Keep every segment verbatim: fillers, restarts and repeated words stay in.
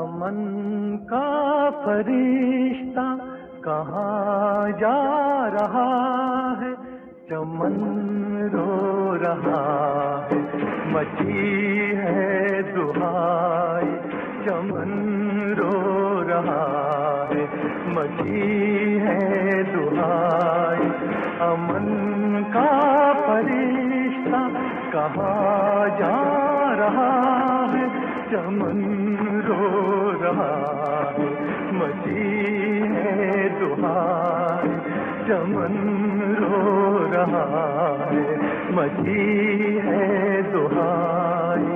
امن کا فرشتہ کہاں جا رہا ہے، چمن رو رہا ہے، مچی ہے دہائی، چمن رو رہا ہے، مچی ہے دہائی، امن کا فرشتہ کہاں جا رہا ہے، چمن رو رہا ہے، مچی ہے دہائی، چمن رو رہا ہے، مچی ہے دہائی۔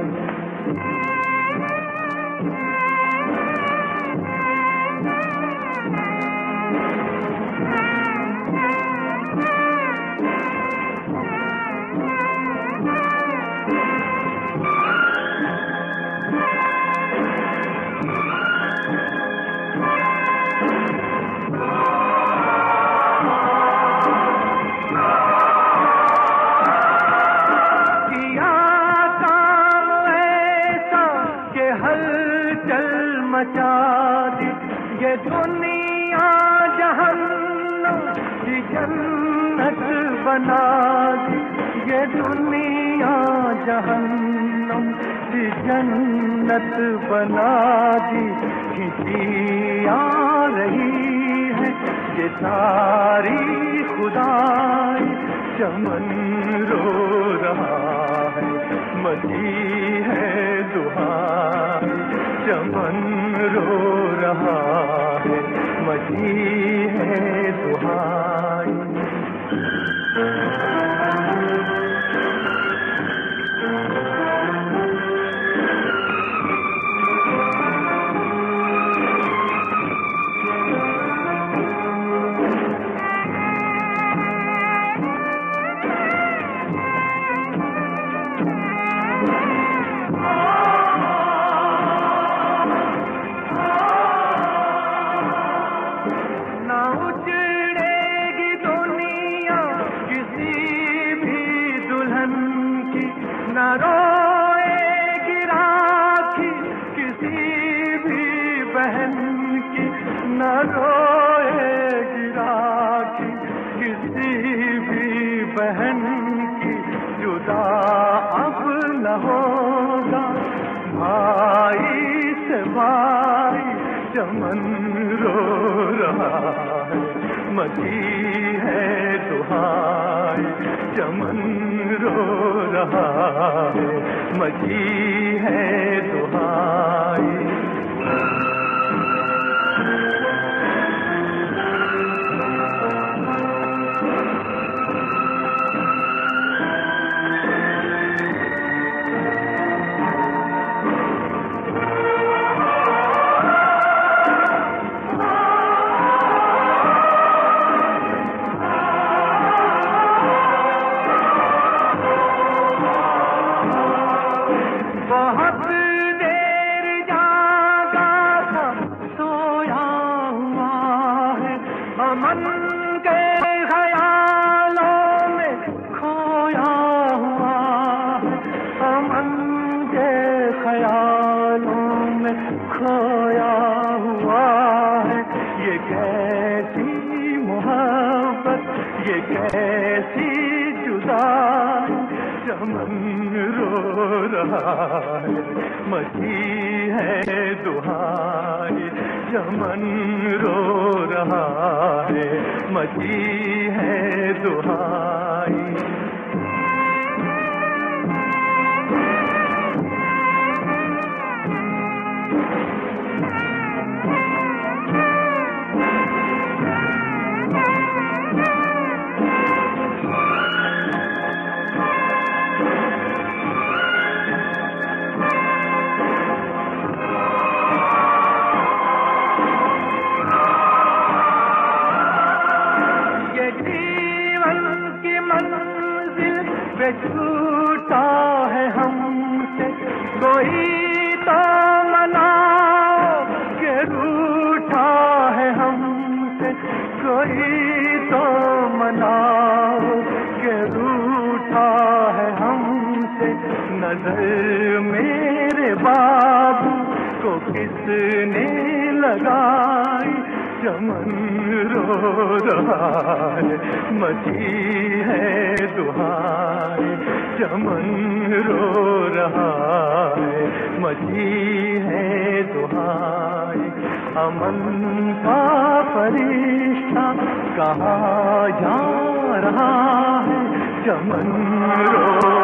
یہ دنیا جہنم کی جنت بنا دی، یہ دنیا جہنم کی جنت بنا دی، کھینچی آ رہی ہے یہ ساری خدائی، چمن رو رہا ہے، مچی ہے دہائی، چمن رو رہا ہے، مچی ہے دہائی۔ نہ روئے گی راکھی کسی بھی بہن کی، نہ روئے گی راکھی کسی بھی بہن کی، جدا اب نہ ہوگا بھائی سے بھائی، چمن رو رہا ہے، مچی ہے دہائی، چمن رو رہا ہے، مچی ہے دہائی۔ بہت دیر جاگا تھا سویا ہوا ہے، امن کے خیالوں میں کھویا ہوا ہے، امن کے خیالوں میں کھویا ہوا ہے، یہ کیسی محبت، یہ کیسی جدائی، چمن رو رہا ہے، مچی ہے دہائی، چمن رو رہا ہے، مچی ہے دہائی۔ چھوٹا ہے ہم سے کوئی تو مناؤ، کہ روٹھا ہے ہم سے کوئی تو مناؤ، کہ روٹھا ہے ہم سے، نظر میرے بابو کو کس نے لگائی چمن رو رہا ہے مسیح ہے دہائے چمن رو رہا ہے مسیح ہے دہائے امن کا فرشتہ کہا جا رہا ہے چمن رو